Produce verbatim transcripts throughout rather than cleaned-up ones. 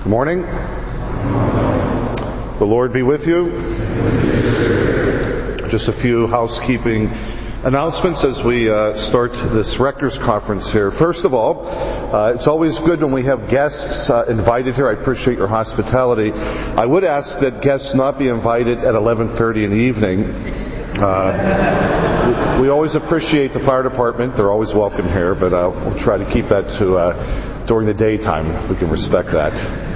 Good morning. The Lord be with you. Just a few housekeeping announcements as we uh, start this Rector's Conference here. First of all, uh, it's always good when we have guests uh, invited here. I appreciate your hospitality. I would ask that guests not be invited at eleven thirty in the evening. Uh, we, we always appreciate the fire department. They're always welcome here, but uh, we'll try to keep that to uh, during the daytime if we can respect that.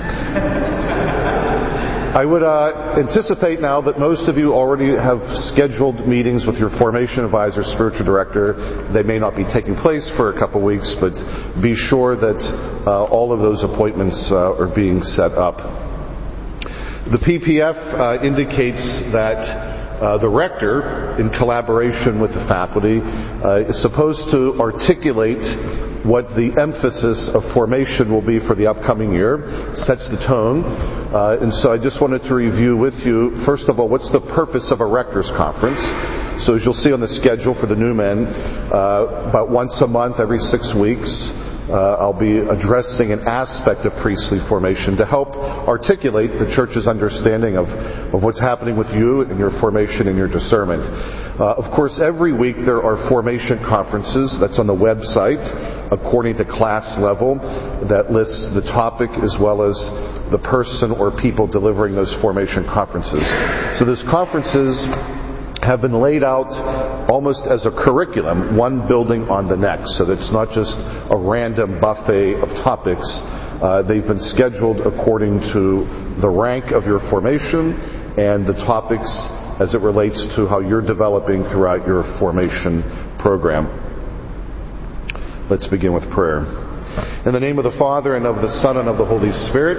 I would uh, anticipate now that most of you already have scheduled meetings with your formation advisor, spiritual director. They may not be taking place for a couple weeks, but be sure that uh, all of those appointments uh, are being set up. The P P F uh, indicates that Uh, the rector, in collaboration with the faculty, uh, is supposed to articulate what the emphasis of formation will be for the upcoming year, sets the tone. Uh, and so I just wanted to review with you, first of all, what's the purpose of a rector's conference? So as you'll see on the schedule for the new men, uh, about once a month, every six weeks, Uh, I'll be addressing an aspect of priestly formation to help articulate the church's understanding of, of what's happening with you and your formation and your discernment. Uh, of course, every week there are formation conferences. That's on the website, according to class level, that lists the topic as well as the person or people delivering those formation conferences. So those conferences have been laid out almost as a curriculum, one building on the next, so that it's not just a random buffet of topics. Uh, they've been scheduled according to the rank of your formation and the topics as it relates to how you're developing throughout your formation program. Let's begin with prayer. In the name of the Father, and of the Son, and of the Holy Spirit.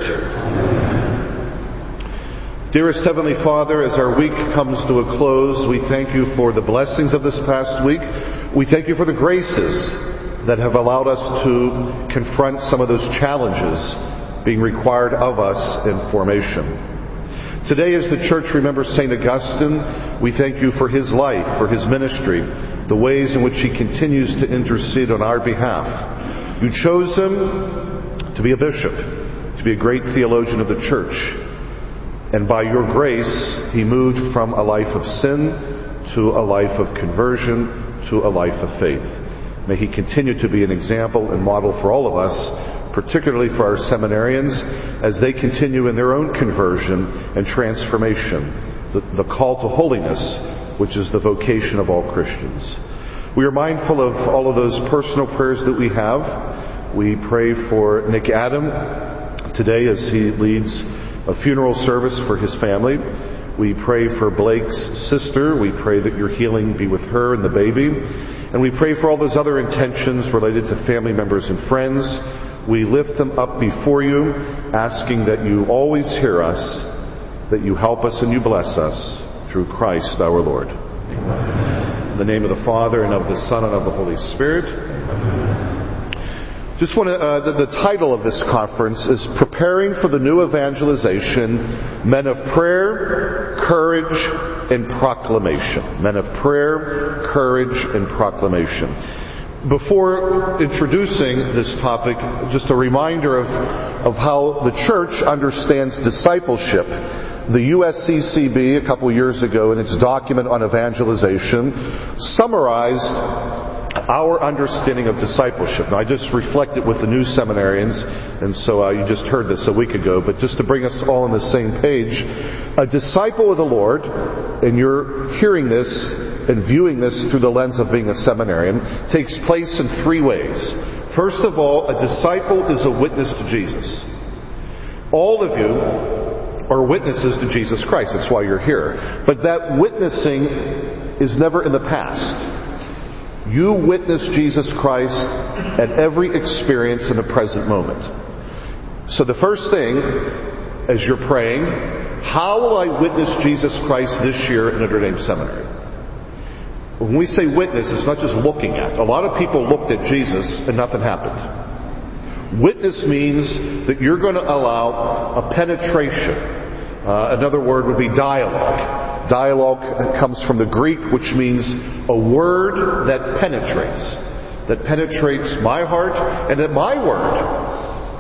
Dearest Heavenly Father, as our week comes to a close, we thank you for the blessings of this past week. We thank you for the graces that have allowed us to confront some of those challenges being required of us in formation. Today, as the Church remembers Saint Augustine, we thank you for his life, for his ministry, the ways in which he continues to intercede on our behalf. You chose him to be a bishop, to be a great theologian of the Church. And by your grace, he moved from a life of sin to a life of conversion to a life of faith. May he continue to be an example and model for all of us, particularly for our seminarians, as they continue in their own conversion and transformation, the, the call to holiness, which is the vocation of all Christians. We are mindful of all of those personal prayers that we have. We pray for Nick Adam today as he leads a funeral service for his family. We pray for Blake's sister. We pray that your healing be with her and the baby. And we pray for all those other intentions related to family members and friends. We lift them up before you, asking that you always hear us, that you help us and you bless us through Christ our Lord. Amen. In the name of the Father, and of the Son, and of the Holy Spirit. Just want to, uh, the, the title of this conference is Preparing for the New Evangelization, Men of Prayer, Courage, and Proclamation. Men of Prayer, Courage, and Proclamation. Before introducing this topic, just a reminder of, of how the Church understands discipleship. The U S C C B, a couple years ago, in its document on evangelization, summarized our understanding of discipleship. Now, I just reflected with the new seminarians, and so uh, you just heard this a week ago, but just to bring us all on the same page, a disciple of the Lord, and you're hearing this and viewing this through the lens of being a seminarian, takes place in three ways. First of all, a disciple is a witness to Jesus. All of you are witnesses to Jesus Christ. That's why you're here. But that witnessing is never in the past. You witness Jesus Christ at every experience in the present moment. So the first thing, as you're praying, how will I witness Jesus Christ this year at Notre Dame Seminary? When we say witness, it's not just looking at. A lot of people looked at Jesus and nothing happened. Witness means that you're going to allow a penetration. Uh, another word would be dialogue. Dialogue comes from the Greek, which means a word that penetrates. That penetrates my heart, and that my word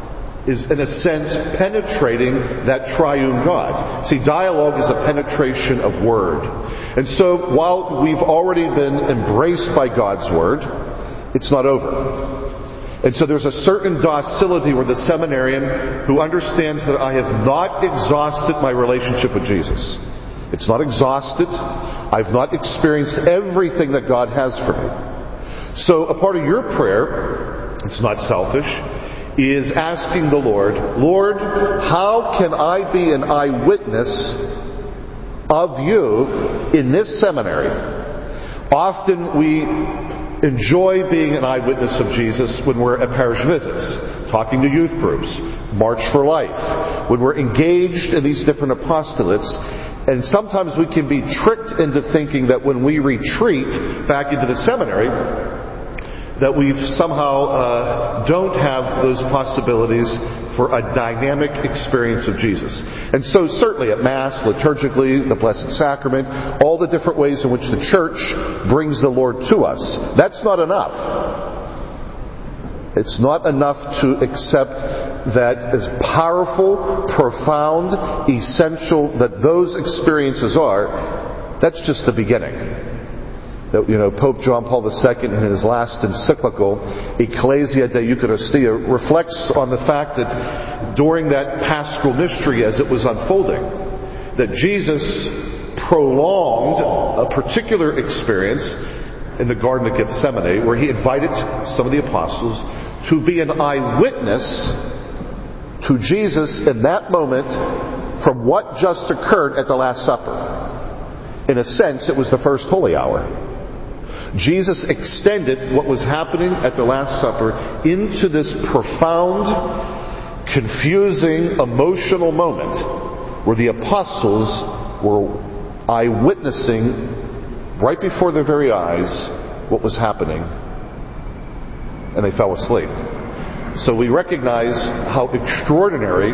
is, in a sense, penetrating that triune God. See, dialogue is a penetration of word. And so, while we've already been embraced by God's word, it's not over. And so there's a certain docility where the seminarian who understands that I have not exhausted my relationship with Jesus. It's not exhausted. I've not experienced everything that God has for me. So a part of your prayer, it's not selfish, is asking the Lord, Lord, how can I be an eyewitness of you in this seminary? Often we enjoy being an eyewitness of Jesus when we're at parish visits, talking to youth groups, March for Life, when we're engaged in these different apostolates. And sometimes we can be tricked into thinking that when we retreat back into the seminary, that we somehow uh, don't have those possibilities for a dynamic experience of Jesus. And so certainly at Mass, liturgically, the Blessed Sacrament, all the different ways in which the Church brings the Lord to us, that's not enough. It's not enough to accept that as powerful, profound, essential that those experiences are, that's just the beginning. That, you know, Pope John Paul the Second, in his last encyclical, Ecclesia de Eucharistia, reflects on the fact that during that Paschal mystery as it was unfolding, that Jesus prolonged a particular experience in the Garden of Gethsemane, where he invited some of the apostles to be an eyewitness to Jesus in that moment from what just occurred at the Last Supper. In a sense, it was the first Holy Hour. Jesus extended what was happening at the Last Supper into this profound, confusing, emotional moment where the apostles were eyewitnessing right before their very eyes what was happening, and they fell asleep. So we recognize how extraordinary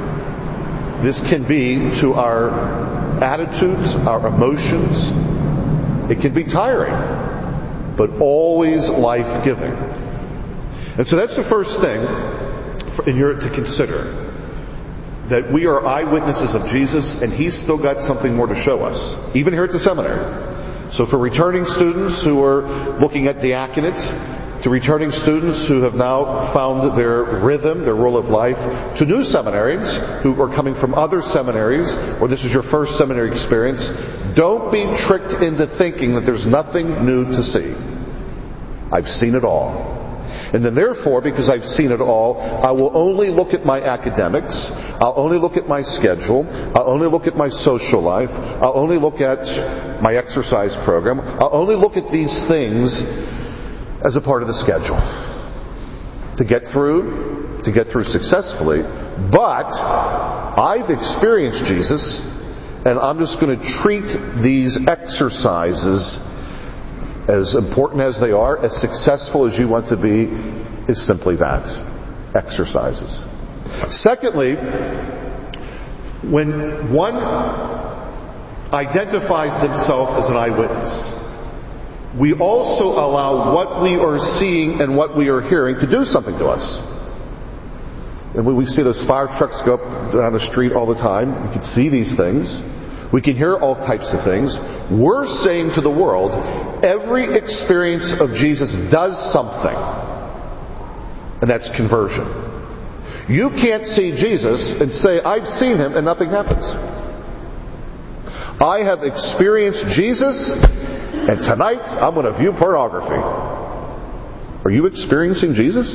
this can be to our attitudes, our emotions. It can be tiring, but always life-giving. And so that's the first thing for, in your, to consider. That we are eyewitnesses of Jesus, and He's still got something more to show us, even here at the seminary. So for returning students who are looking at diaconate, to returning students who have now found their rhythm, their role of life, to new seminarians who are coming from other seminaries, or this is your first seminary experience, don't be tricked into thinking that there's nothing new to see. I've seen it all. And then therefore, because I've seen it all, I will only look at my academics, I'll only look at my schedule, I'll only look at my social life, I'll only look at my exercise program, I'll only look at these things as a part of the schedule to get through, to get through successfully. But I've experienced Jesus, and I'm just going to treat these exercises, as important as they are, as successful as you want to be, is simply that. Exercises. Secondly, when one identifies themselves as an eyewitness, we also allow what we are seeing and what we are hearing to do something to us. And when we see those fire trucks go up down the street all the time, we can see these things. We can hear all types of things. We're saying to the world, every experience of Jesus does something. And that's conversion. You can't see Jesus and say, I've seen Him, and nothing happens. I have experienced Jesus, and tonight I'm going to view pornography. Are you experiencing Jesus?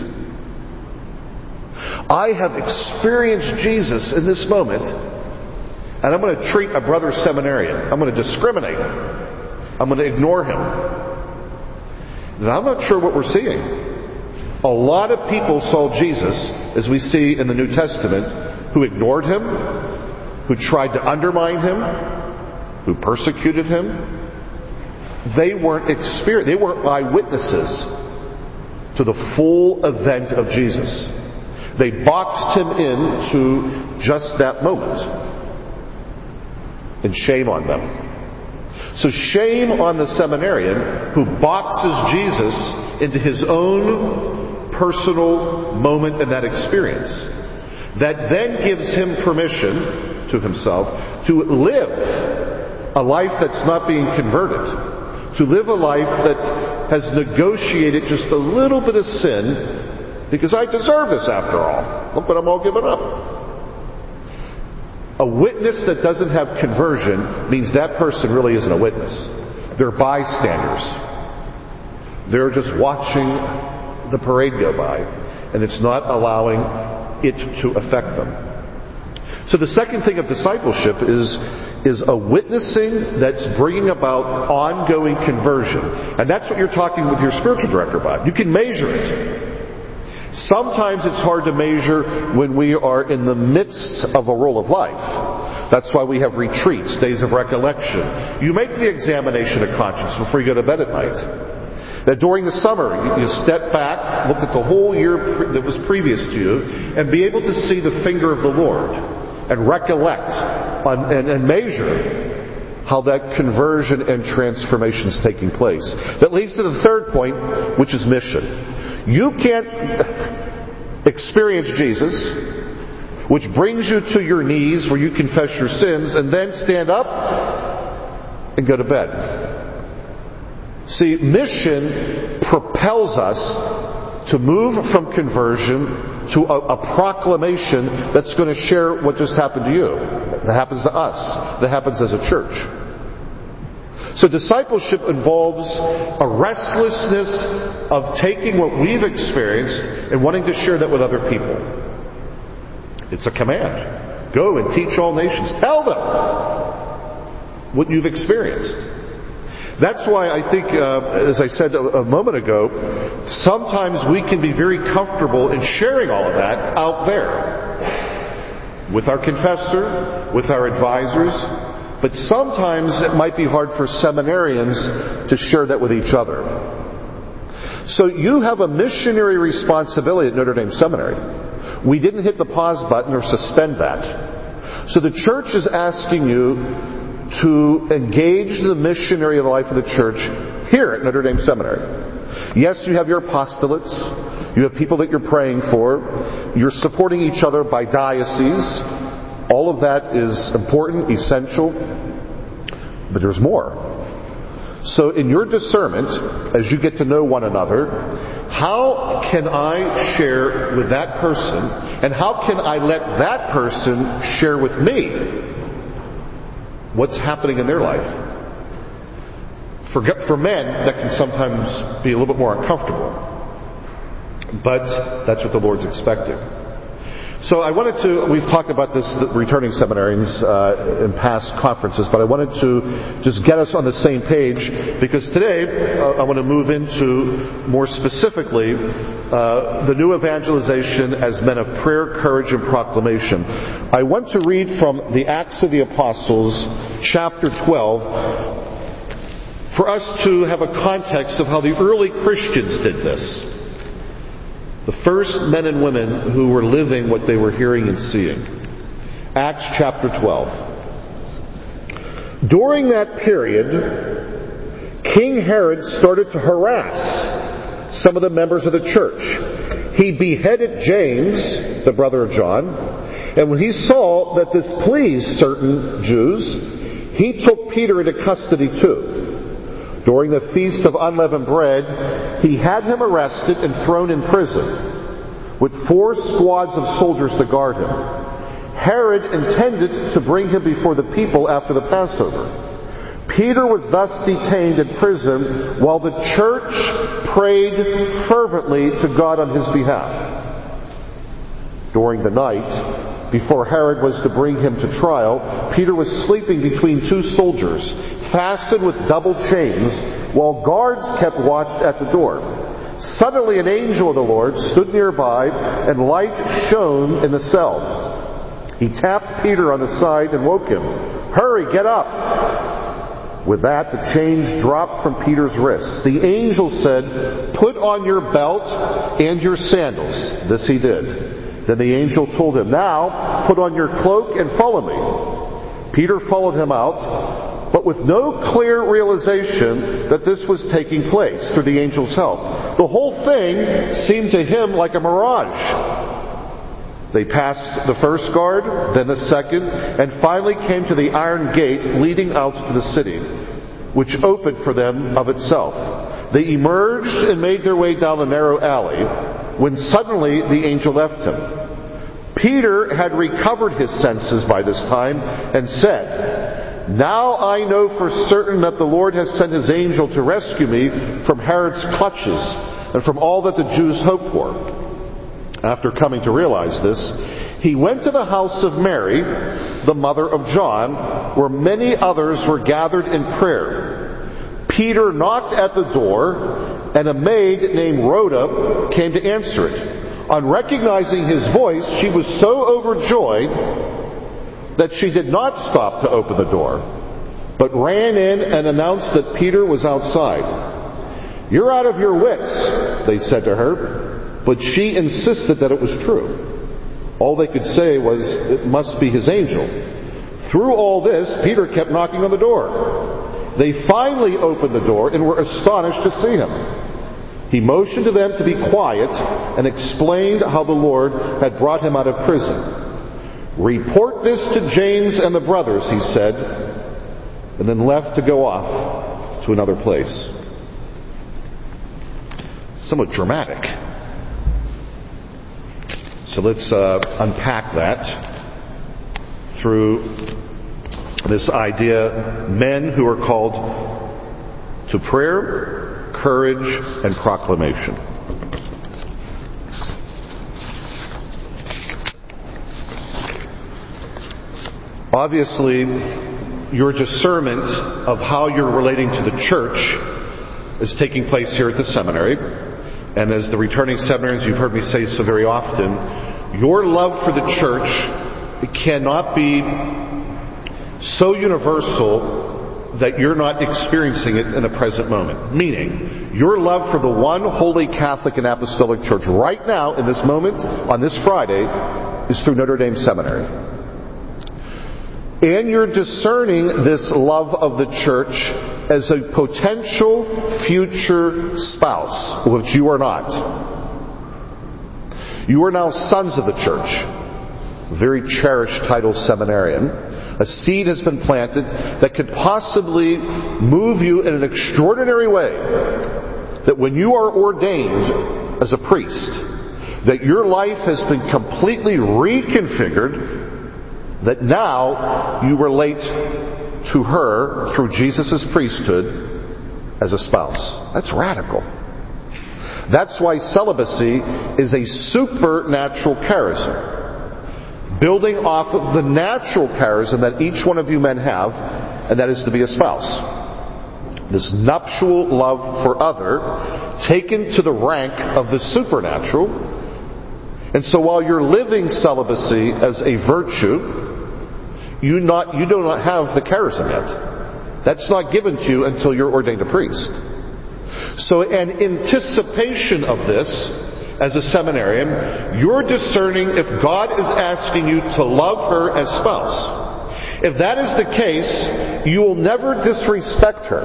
I have experienced Jesus in this moment, and I'm going to treat a brother seminarian. I'm going to discriminate. I'm going to ignore him. And I'm not sure what we're seeing. A lot of people saw Jesus, as we see in the New Testament, who ignored Him, who tried to undermine Him, who persecuted Him. They weren't exper- they weren't eyewitnesses to the full event of Jesus. They boxed Him into just that moment. And shame on them. So shame on the seminarian who boxes Jesus into his own personal moment in that experience. that then gives him permission to himself to live a life that's not being converted, to live a life that has negotiated just a little bit of sin because I deserve this after all. Look what I'm all giving up. A witness that doesn't have conversion means that person really isn't a witness. They're bystanders. They're just watching the parade go by, and it's not allowing it to affect them. So the second thing of discipleship is, is a witnessing that's bringing about ongoing conversion. And that's what you're talking with your spiritual director about. You can measure it. Sometimes it's hard to measure when we are in the midst of a role of life. That's why we have retreats, days of recollection. You make the examination of conscience before you go to bed at night. That during the summer, you step back, look at the whole year that was previous to you, and be able to see the finger of the Lord, and recollect on, and, and measure how that conversion and transformation is taking place. That leads to the third point, which is mission. You can't experience Jesus, which brings you to your knees where you confess your sins, and then stand up and go to bed. See, mission propels us to move from conversion to a, a proclamation that's going to share what just happened to you, that happens to us, that happens as a church. So discipleship involves a restlessness of taking what we've experienced and wanting to share that with other people. It's a command. Go and teach all nations. Tell them what you've experienced. That's why I think, uh, as I said a, a moment ago, sometimes we can be very comfortable in sharing all of that out there. With our confessor, with our advisors. But sometimes it might be hard for seminarians to share that with each other. So you have a missionary responsibility at Notre Dame Seminary. We didn't hit the pause button or suspend that. So the church is asking you to engage the missionary life of the church here at Notre Dame Seminary. Yes, you have your apostolates. You have people that you're praying for. You're supporting each other by diocese. All of that is important, essential, but there's more. So in your discernment, as you get to know one another, how can I share with that person, and how can I let that person share with me what's happening in their life? For, for men, that can sometimes be a little bit more uncomfortable, but that's what the Lord's expecting. So I wanted to, we've talked about this, the returning seminarians uh, in past conferences, but I wanted to just get us on the same page, because today uh, I want to move into, more specifically, uh, the new evangelization as men of prayer, courage, and proclamation. I want to read from the Acts of the Apostles, chapter twelve, for us to have a context of how the early Christians did this. The first men and women who were living what they were hearing and seeing. Acts chapter twelve. During that period, King Herod started to harass some of the members of the church. He beheaded James, the brother of John, and when he saw that this pleased certain Jews, he took Peter into custody too. During the Feast of Unleavened Bread, he had him arrested and thrown in prison, with four squads of soldiers to guard him. Herod intended to bring him before the people after the Passover. Peter was thus detained in prison while the church prayed fervently to God on his behalf. During the night, before Herod was to bring him to trial, Peter was sleeping between two soldiers, fastened with double chains, while guards kept watch at the door. Suddenly an angel of the Lord stood nearby, and light shone in the cell. He tapped Peter on the side and woke him. "Hurry, get up!" With that, the chains dropped from Peter's wrists. The angel said, "Put on your belt and your sandals." This he did. Then the angel told him, "Now, put on your cloak and follow me." Peter followed him out, but with no clear realization that this was taking place through the angel's help. The whole thing seemed to him like a mirage. They passed the first guard, then the second, and finally came to the iron gate leading out to the city, which opened for them of itself. They emerged and made their way down a narrow alley, when suddenly the angel left him. Peter had recovered his senses by this time and said, "Now I know for certain that the Lord has sent his angel to rescue me from Herod's clutches and from all that the Jews hoped for." After coming to realize this, he went to the house of Mary, the mother of John, where many others were gathered in prayer. Peter knocked at the door, and a maid named Rhoda came to answer it. On recognizing his voice, she was so overjoyed that she did not stop to open the door, but ran in and announced that Peter was outside. "You're out of your wits," they said to her. But she insisted that it was true. All they could say was, "It must be his angel." Through all this, Peter kept knocking on the door. They finally opened the door and were astonished to see him. He motioned to them to be quiet and explained how the Lord had brought him out of prison. "Report this to James and the brothers," he said, and then left to go off to another place. Somewhat dramatic. So let's uh, unpack that through this idea, men who are called to prayer, courage, and proclamation. Obviously, your discernment of how you're relating to the church is taking place here at the seminary. And as the returning seminarians, you've heard me say so very often, your love for the church, it cannot be so universal that you're not experiencing it in the present moment. Meaning, your love for the one holy Catholic and Apostolic Church right now, in this moment, on this Friday, is through Notre Dame Seminary. And you're discerning this love of the church as a potential future spouse, which you are not. You are now sons of the church. Very cherished title, seminarian. A seed has been planted that could possibly move you in an extraordinary way. That when you are ordained as a priest, that your life has been completely reconfigured, that now you relate to her through Jesus' priesthood as a spouse. That's radical. That's why celibacy is a supernatural charism, building off of the natural charism that each one of you men have, and that is to be a spouse. This nuptial love for other, taken to the rank of the supernatural. And so while you're living celibacy as a virtue, You not you do not have the charism yet. That's not given to you until you're ordained a priest. So in anticipation of this, as a seminarian, you're discerning if God is asking you to love her as spouse. If that is the case, you will never disrespect her.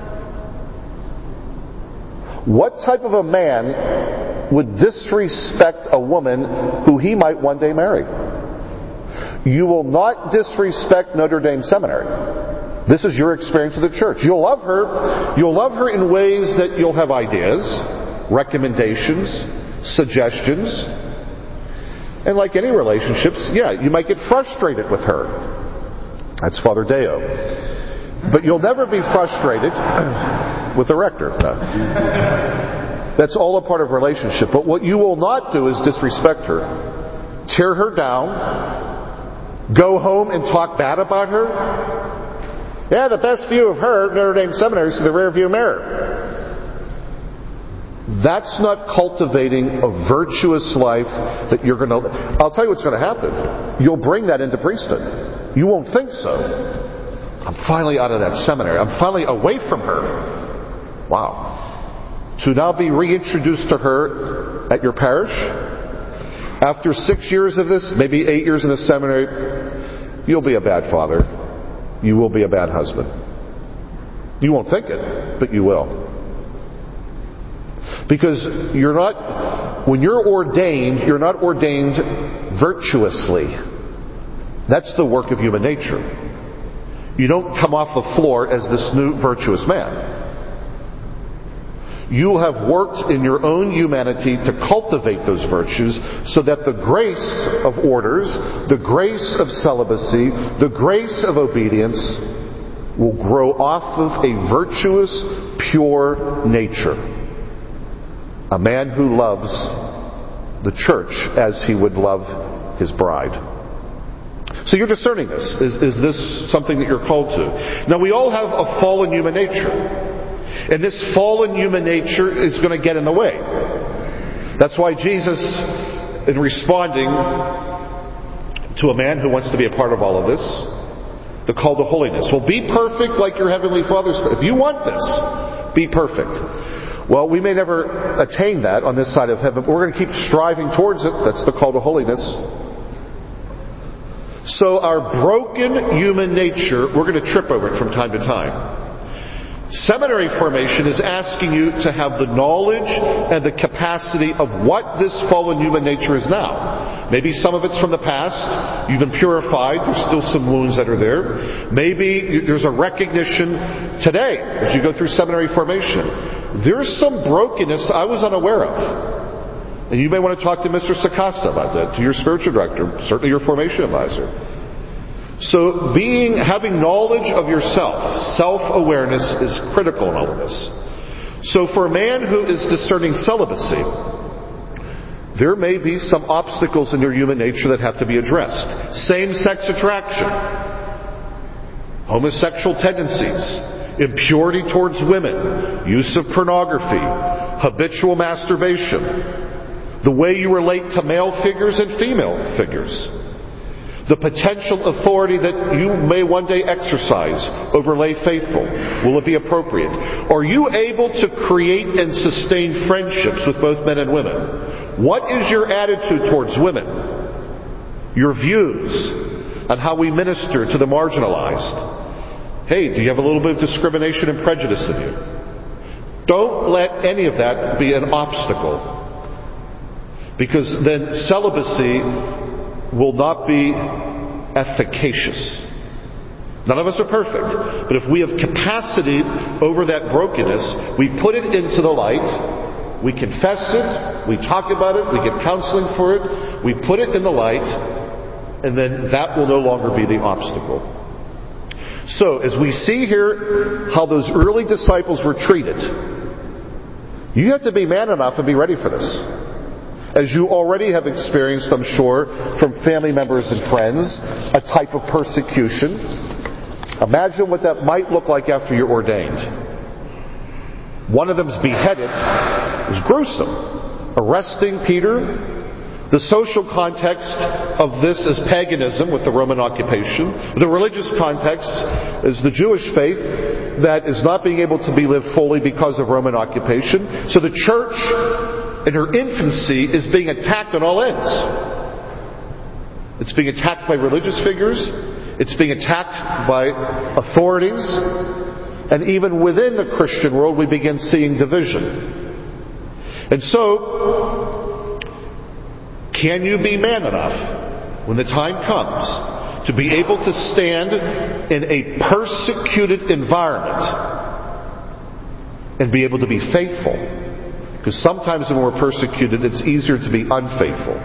What type of a man would disrespect a woman who he might one day marry? You will not disrespect Notre Dame Seminary. This is your experience of the church. You'll love her. You'll love her in ways that you'll have ideas, recommendations, suggestions. And like any relationships, yeah, you might get frustrated with her. That's Father Deo. But you'll never be frustrated with the rector. No. That's all a part of a relationship. But what you will not do is disrespect her. Tear her down. Go home and talk bad about her? Yeah, the best view of her at Notre Dame Seminary is through the rear view mirror. That's not cultivating a virtuous life that you're going to... I'll tell you what's going to happen. You'll bring that into priesthood. You won't think so. I'm finally out of that seminary. I'm finally away from her. Wow. To now be reintroduced to her at your parish... After six years of this, maybe eight years in the seminary, you'll be a bad father. You will be a bad husband. You won't think it, but you will. Because you're not, when you're ordained, you're not ordained virtuously. That's the work of human nature. You don't come off the floor as this new virtuous man. You have worked in your own humanity to cultivate those virtues so that the grace of orders, the grace of celibacy, the grace of obedience will grow off of a virtuous, pure nature. A man who loves the church as he would love his bride. So you're discerning this. Is, is this something that you're called to? Now we all have a fallen human nature. And this fallen human nature is going to get in the way. That's why Jesus, in responding to a man who wants to be a part of all of this, the call to holiness. Well, be perfect like your heavenly Father's. If you want this, be perfect. Well, we may never attain that on this side of heaven, but we're going to keep striving towards it. That's the call to holiness. So our broken human nature, we're going to trip over it from time to time. Seminary formation is asking you to have the knowledge and the capacity of what this fallen human nature is now. Maybe some of it's from the past. You've been purified. There's still some wounds that are there. Maybe there's a recognition today as you go through seminary formation. There's some brokenness I was unaware of. And you may want to talk to Mister Sakasa about that, to your spiritual director, certainly your formation advisor. So being, having knowledge of yourself, self-awareness is critical in all of this. So for a man who is discerning celibacy, there may be some obstacles in your human nature that have to be addressed. Same-sex attraction, homosexual tendencies, impurity towards women, use of pornography, habitual masturbation, the way you relate to male figures and female figures, the potential authority that you may one day exercise over lay faithful. Will it be appropriate? Are you able to create and sustain friendships with both men and women? What is your attitude towards women? Your views on how we minister to the marginalized? Hey, do you have a little bit of discrimination and prejudice in you? Don't let any of that be an obstacle. Because then celibacy will not be efficacious. None of us are perfect. But if we have capacity over that brokenness, we put it into the light, we confess it, we talk about it, we get counseling for it, we put it in the light, and then that will no longer be the obstacle. So, as we see here how those early disciples were treated, you have to be man enough and be ready for this. As you already have experienced, I'm sure, from family members and friends, a type of persecution. Imagine what that might look like after you're ordained. One of them's beheaded. It was gruesome. Arresting Peter. The social context of this is paganism with the Roman occupation. The religious context is the Jewish faith that is not being able to be lived fully because of Roman occupation. So the church in her infancy is being attacked on all ends. It's being attacked by religious figures. It's being attacked by authorities. And even within the Christian world, we begin seeing division. And so, can you be man enough when the time comes to be able to stand in a persecuted environment and be able to be faithful? Because sometimes when we're persecuted, it's easier to be unfaithful.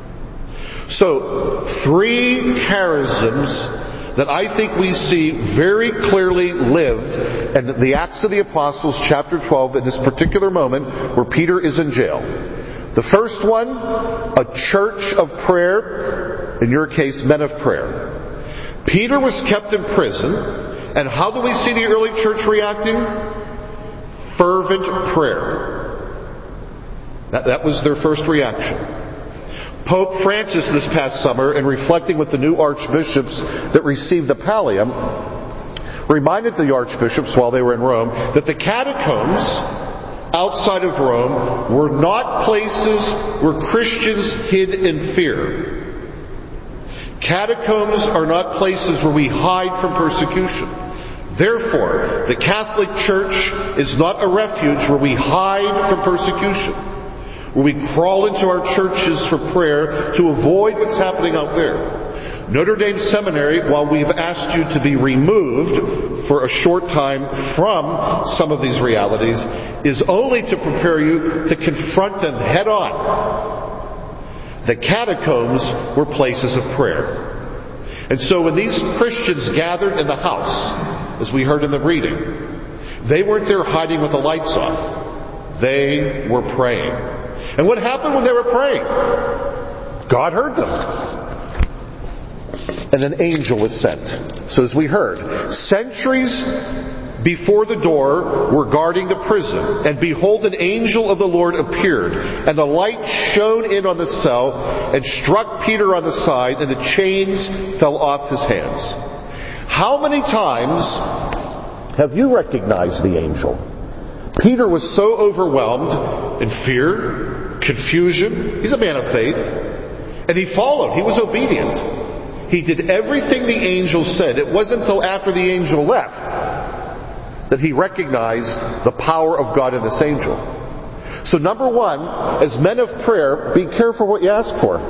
So, three charisms that I think we see very clearly lived in the Acts of the Apostles, chapter twelve, in this particular moment where Peter is in jail. The first one, a church of prayer, in your case, men of prayer. Peter was kept in prison, and how do we see the early church reacting? Fervent prayer. That, that was their first reaction. Pope Francis this past summer, in reflecting with the new archbishops that received the pallium, reminded the archbishops while they were in Rome that the catacombs outside of Rome were not places where Christians hid in fear. Catacombs are not places where we hide from persecution. Therefore, the Catholic Church is not a refuge where we hide from persecution. where we crawl into our churches for prayer to avoid what's happening out there. Notre Dame Seminary, while we've asked you to be removed for a short time from some of these realities, is only to prepare you to confront them head on. The catacombs were places of prayer. And so when these Christians gathered in the house, as we heard in the reading, they weren't there hiding with the lights off. They were praying. And what happened when they were praying? God heard them. And an angel was sent. So as we heard, sentries before the door were guarding the prison. And behold, an angel of the Lord appeared. And the light shone in on the cell and struck Peter on the side, and the chains fell off his hands. How many times have you recognized the angel? Peter was so overwhelmed in fear, confusion. He's a man of faith. And he followed. He was obedient. He did everything the angel said. It wasn't until after the angel left that he recognized the power of God in this angel. So number one, as men of prayer, be careful what you ask for.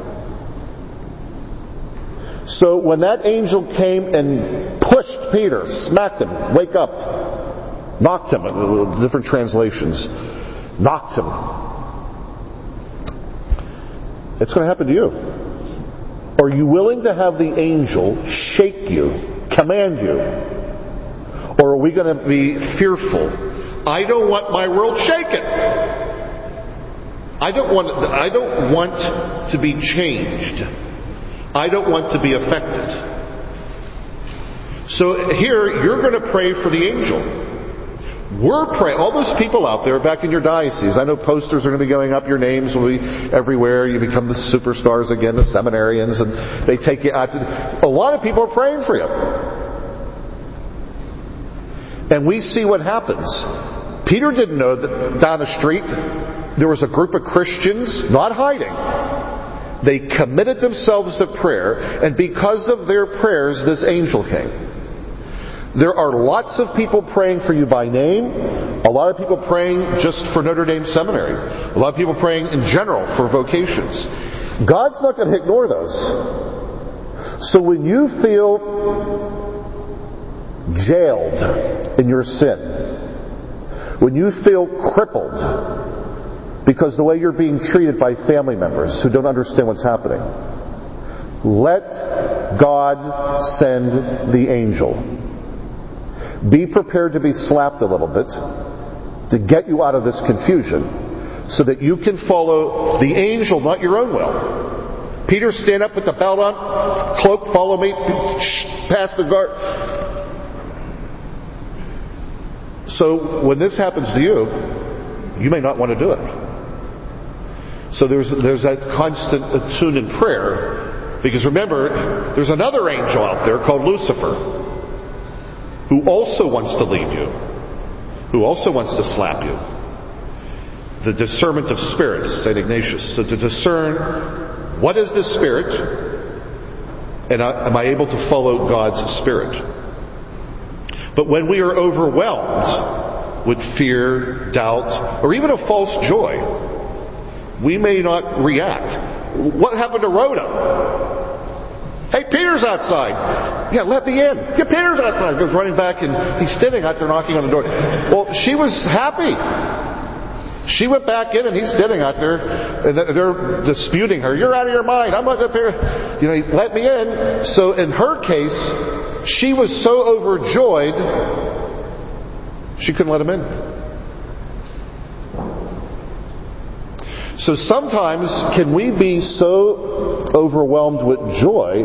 So when that angel came and pushed Peter, smacked him, wake up, knocked him, different translations, knocked him, it's going to happen to you. Are you willing to have the angel shake you, command you? Or are we going to be fearful? I don't want my world shaken. I don't want, I don't want to be changed. I don't want to be affected. So here, you're going to pray for the angel. We're praying. All those people out there back in your diocese, I know posters are going to be going up, your names will be everywhere, you become the superstars again, the seminarians, and they take you out to... A lot of people are praying for you. And we see what happens. Peter didn't know that down the street there was a group of Christians not hiding. They committed themselves to prayer, and because of their prayers, this angel came. There are lots of people praying for you by name. A lot of people praying just for Notre Dame Seminary. A lot of people praying in general for vocations. God's not going to ignore those. So when you feel jailed in your sin, when you feel crippled because the way you're being treated by family members who don't understand what's happening, let God send the angel. Be prepared to be slapped a little bit to get you out of this confusion so that you can follow the angel, not your own will. Peter, stand up with the belt on, cloak, follow me, pass the guard. So when this happens to you, you may not want to do it. So there's, there's that constant attune in prayer, because remember, there's another angel out there called Lucifer, who also wants to lead you, who also wants to slap you. The discernment of spirits, Saint Ignatius. So to discern, what is this spirit? And am I able to follow God's spirit? But when we are overwhelmed with fear, doubt, or even a false joy, we may not react. What happened to Rhoda? Hey, Peter's outside. Yeah, let me in. Yeah, Peter's outside. Goes running back, and he's standing out there knocking on the door. Well, she was happy. She went back in, and he's standing out there, and they're disputing her. You're out of your mind. I'm not up here. You know, he let me in. So in her case, she was so overjoyed, she couldn't let him in. So sometimes, can we be so overwhelmed with joy,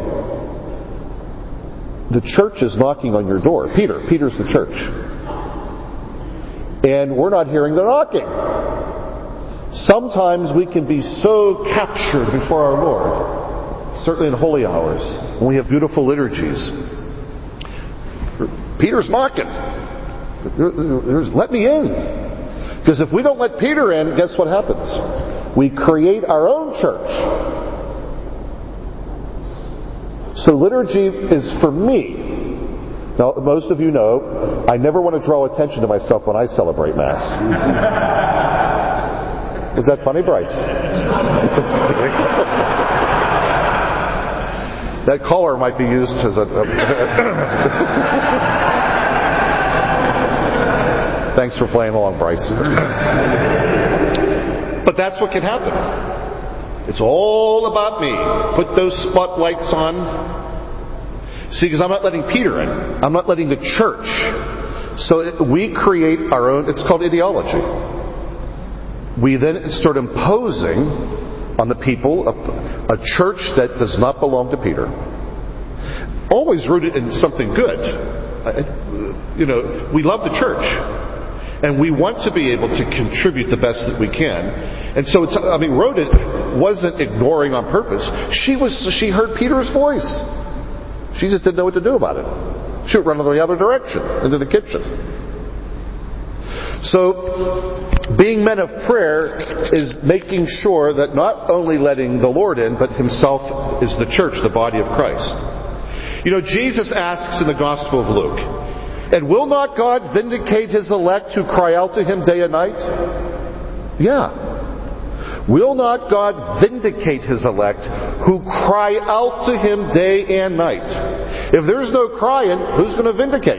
the church is knocking on your door. Peter, Peter's the church. And we're not hearing the knocking. Sometimes we can be so captured before our Lord, certainly in holy hours, when we have beautiful liturgies. Peter's knocking. There's, let me in. Because if we don't let Peter in, guess what happens? We create our own church. So liturgy is for me. Now, most of you know, I never want to draw attention to myself when I celebrate Mass. Was that funny, Bryce? That collar might be used as a... Thanks for playing along, Bryce. But that's what can happen. It's all about me. Put those spotlights on. See, because I'm not letting Peter in. I'm not letting the church. So it, we create our own, it's called ideology. We then start imposing on the people a, a church that does not belong to Peter. Always rooted in something good. You know, we love the church. And we want to be able to contribute the best that we can. And so it's, I mean, Rhoda wasn't ignoring on purpose. She was, she heard Peter's voice. She just didn't know what to do about it. She would run in the other direction, into the kitchen. So, being men of prayer is making sure that not only letting the Lord in, but Himself is the church, the body of Christ. You know, Jesus asks in the Gospel of Luke, "And will not God vindicate His elect who cry out to Him day and night?" Yeah. Will not God vindicate His elect who cry out to Him day and night? If there's no crying, who's going to vindicate?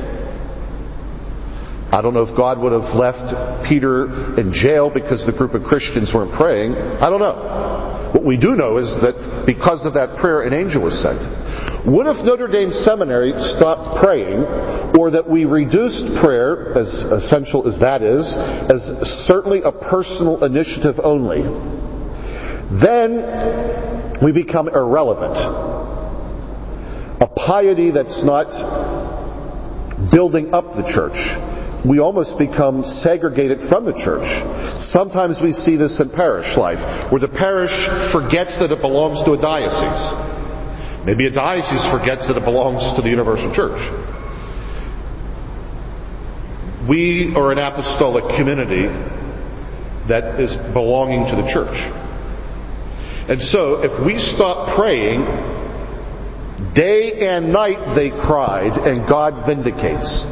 I don't know if God would have left Peter in jail because the group of Christians weren't praying. I don't know. What we do know is that because of that prayer, an angel was sent. What if Notre Dame Seminary stopped praying, or that we reduced prayer, as essential as that is, as certainly a personal initiative only? Then we become irrelevant. A piety that's not building up the church. We almost become segregated from the church. Sometimes we see this in parish life, where the parish forgets that it belongs to a diocese. Maybe a diocese forgets that it belongs to the universal church. We are an apostolic community that is belonging to the church. And so, if we stop praying, day and night they cried, and God vindicates.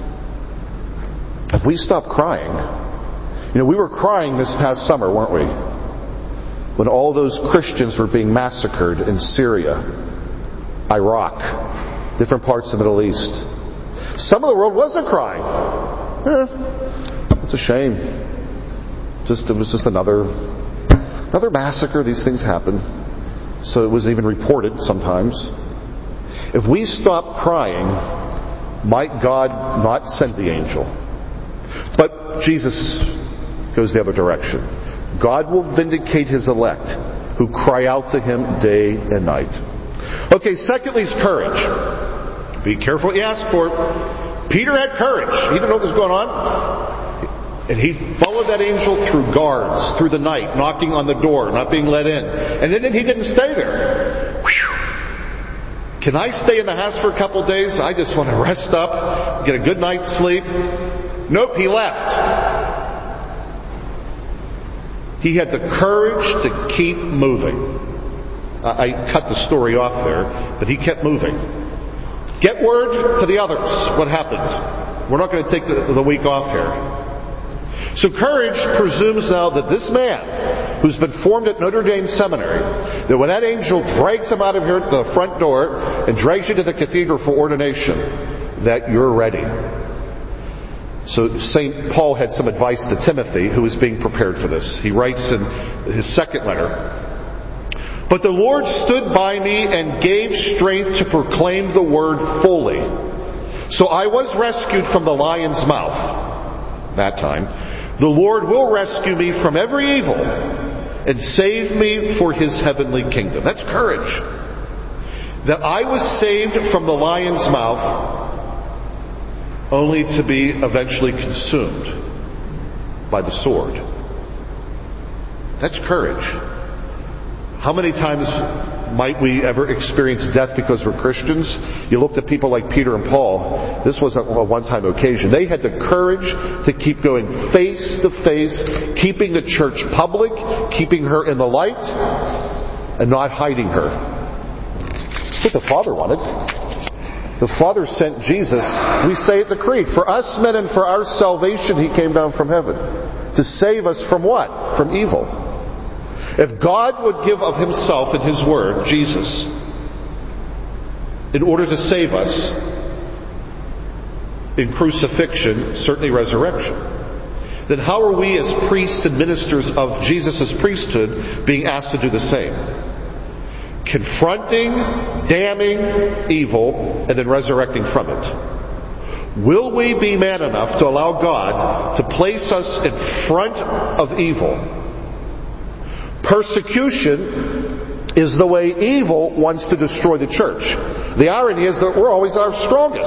If we stop crying, you know, we were crying this past summer, weren't we? When all those Christians were being massacred in Syria, Iraq, different parts of the Middle East. Some of the world wasn't crying. Eh, it's a shame. Just it was just another another massacre. These things happen. So it wasn't even reported sometimes. If we stop crying, might God not send the angel? But Jesus goes the other direction. God will vindicate His elect who cry out to Him day and night. Okay, secondly is courage. Be careful what you ask for. Peter had courage. He didn't know what was going on. And he followed that angel through guards, through the night, knocking on the door, not being let in. And then he didn't stay there. Whew. Can I stay in the house for a couple of days? I just want to rest up, get a good night's sleep. Nope, he left. He had the courage to keep moving. I cut the story off there, but he kept moving. Get word to the others what happened. We're not going to take the, the week off here. So courage presumes now that this man, who's been formed at Notre Dame Seminary, that when that angel drags him out of here at the front door and drags you to the cathedral for ordination, that you're ready. So Saint Paul had some advice to Timothy, who was being prepared for this. He writes in his second letter, "But the Lord stood by me and gave strength to proclaim the word fully. So I was rescued from the lion's mouth." That time. "The Lord will rescue me from every evil and save me for His heavenly kingdom." That's courage. That I was saved from the lion's mouth, only to be eventually consumed by the sword. That's courage. How many times might we ever experience death because we're Christians? You looked at people like Peter and Paul. This wasn't a one-time occasion. They had the courage to keep going face to face, keeping the church public, keeping her in the light, and not hiding her. That's what the Father wanted. The Father sent Jesus. We say at the Creed, for us men and for our salvation He came down from heaven. to save us from what? From evil. If God would give of himself in his word, Jesus, in order to save us in crucifixion, certainly resurrection, then how are we as priests and ministers of Jesus' priesthood being asked to do the same? Confronting, damning evil, and then resurrecting from it. Will we be man enough to allow God to place us in front of evil? Persecution is the way evil wants to destroy the church. The irony is that we're always our strongest.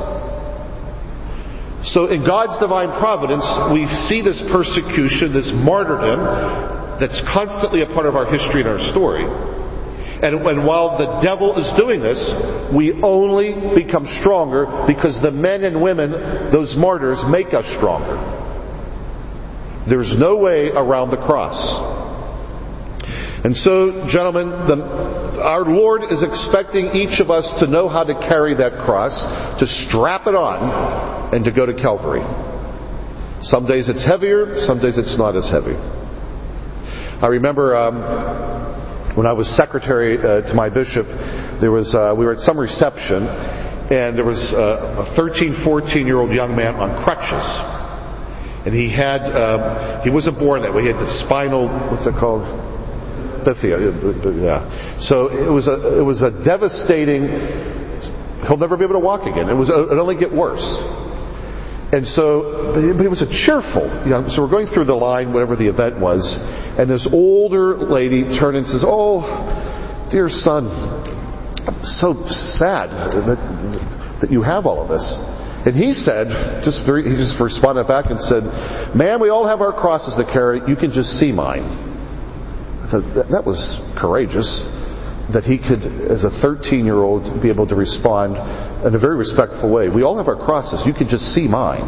So in God's divine providence, we see this persecution, this martyrdom, that's constantly a part of our history and our story. And, and while the devil is doing this, we only become stronger because the men and women, those martyrs, make us stronger. There's no way around the cross. And so, gentlemen, the, our Lord is expecting each of us to know how to carry that cross, to strap it on, and to go to Calvary. Some days it's heavier, some days it's not as heavy. I remember um, when I was secretary uh, to my bishop, there was uh, we were at some reception, and there was uh, a thirteen, fourteen-year-old young man on crutches. And he had, um, he wasn't born that way, he had the spinal, what's it called? Bifida, yeah. So it was a it was a devastating. He'll never be able to walk again. It was it only get worse. And so, but it was a cheerful. You know, so we're going through the line, whatever the event was, and this older lady turned and says, "Oh, dear son, I'm so sad that that you have all of this." And he said, just very, he just responded back and said, "Ma'am, we all have our crosses to carry. You can just see mine." That was courageous, that he could, as a thirteen-year-old, be able to respond in a very respectful way. We all have our crosses. You can just see mine.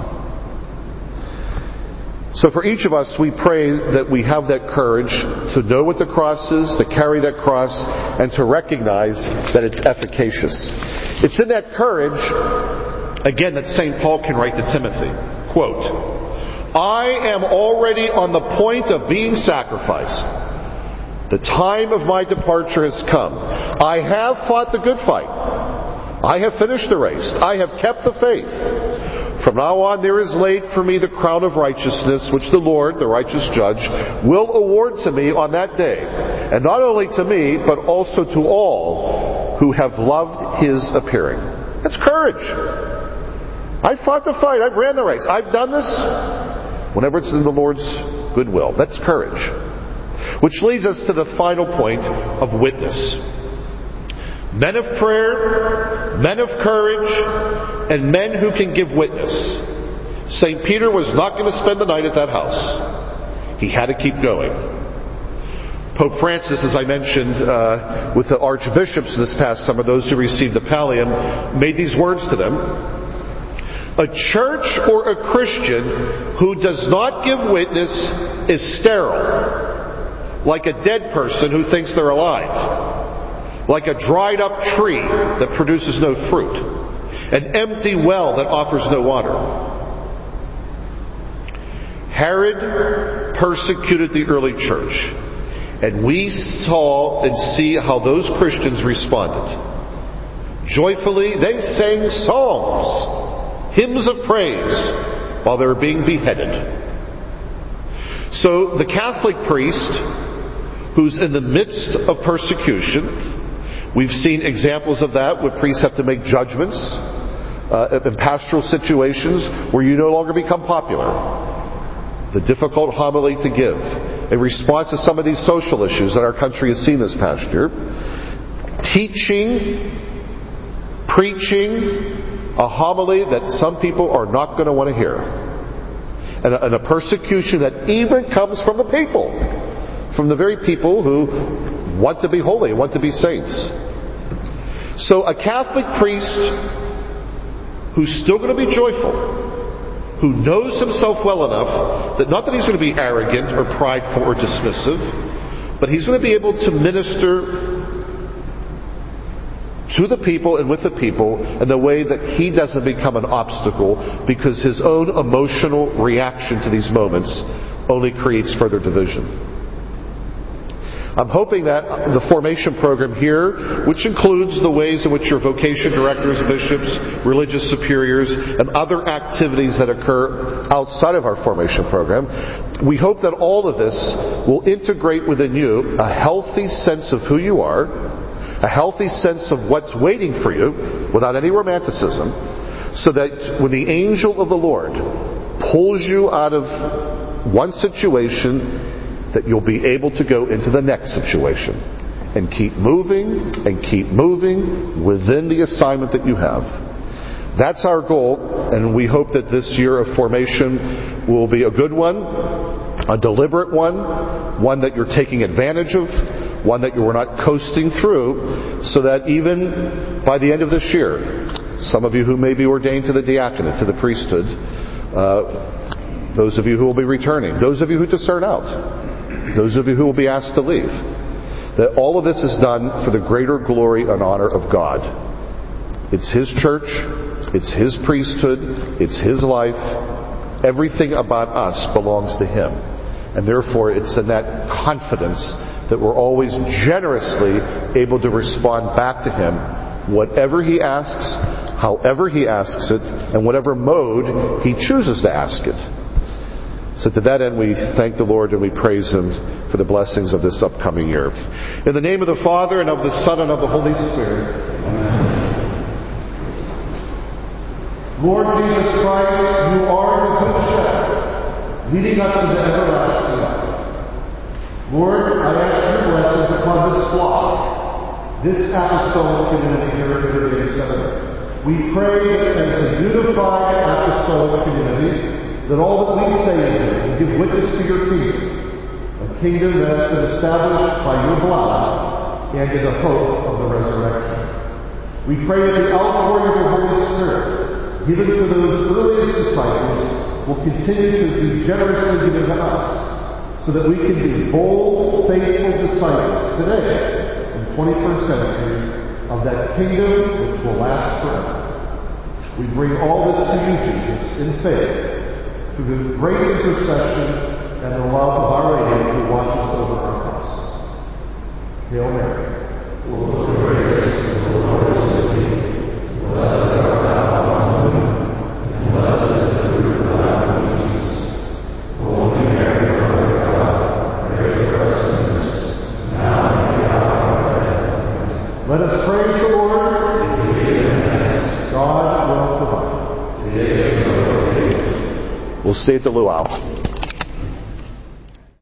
So for each of us, we pray that we have that courage to know what the cross is, to carry that cross, and to recognize that it's efficacious. It's in that courage, again, that Saint Paul can write to Timothy. Quote, "I am already on the point of being sacrificed. The time of my departure has come. I have fought the good fight. I have finished the race. I have kept the faith. From now on there is laid for me the crown of righteousness, which the Lord, the righteous judge, will award to me on that day. And not only to me, but also to all who have loved his appearing." That's courage. I fought the fight. I've ran the race. I've done this. Whenever it's in the Lord's goodwill. That's courage. Which leads us to the final point of witness. Men of prayer, men of courage, and men who can give witness. Saint Peter was not going to spend the night at that house. He had to keep going. Pope Francis, as I mentioned, uh, with the archbishops this past summer, those who received the pallium, made these words to them. "A church or a Christian who does not give witness is sterile. Like a dead person who thinks they're alive. Like a dried up tree that produces no fruit. An empty well that offers no water." Herod persecuted the early church. And we saw and see how those Christians responded. Joyfully, they sang psalms, hymns of praise, while they were being beheaded. So the Catholic priest, who's in the midst of persecution. We've seen examples of that where priests have to make judgments uh, in pastoral situations where you no longer become popular. The difficult homily to give in response to some of these social issues that our country has seen this past year. Teaching, preaching a homily that some people are not going to want to hear. And a, and a persecution that even comes from the people. From the very people who want to be holy, want to be saints. So a Catholic priest who's still going to be joyful, who knows himself well enough that not that he's going to be arrogant or prideful or dismissive, but he's going to be able to minister to the people and with the people in the way that he doesn't become an obstacle because his own emotional reaction to these moments only creates further division. I'm hoping that the formation program here, which includes the ways in which your vocation directors, bishops, religious superiors, and other activities that occur outside of our formation program, we hope that all of this will integrate within you a healthy sense of who you are, a healthy sense of what's waiting for you, without any romanticism, so that when the angel of the Lord pulls you out of one situation, that you'll be able to go into the next situation and keep moving and keep moving within the assignment that you have. That's our goal, and we hope that this year of formation will be a good one, a deliberate one, one that you're taking advantage of, one that you're not coasting through, so that even by the end of this year, some of you who may be ordained to the diaconate, to the priesthood, uh, those of you who will be returning, those of you who discern out, those of you who will be asked to leave, that all of this is done for the greater glory and honor of God. It's His church, it's His priesthood, it's His life. Everything about us belongs to Him. And therefore it's in that confidence that we're always generously able to respond back to Him, whatever He asks, however He asks it, and whatever mode He chooses to ask it. So to that end, we thank the Lord and we praise Him for the blessings of this upcoming year. In the name of the Father, and of the Son, and of the Holy Spirit. Amen. Lord Jesus Christ, you are the good shepherd, leading us into everlasting life. Lord, I ask your blessings upon this flock, this apostolic community here at Liberty Center. We pray that as a unified apostolic community, that all that we say and do will give witness to your kingdom, a kingdom that has been established by your blood and in the hope of the resurrection. We pray that the outpouring of your Holy Spirit, given to those earliest disciples, will continue to be generously given to us, so that we can be bold, faithful disciples today, in the twenty-first century, of that kingdom which will last forever. We bring all this to you, Jesus, in faith, through the great intercession and the love of our Lady who watches over our house. Hail Mary, full of grace, the Lord is with thee. Blessed art thou among women, and blessed is the fruit of thy womb, Jesus. Holy Mary, Mother of God, pray for us sinners, now and at the hour of our death. Let us praise the Lord. God will provide. We'll say it to luau.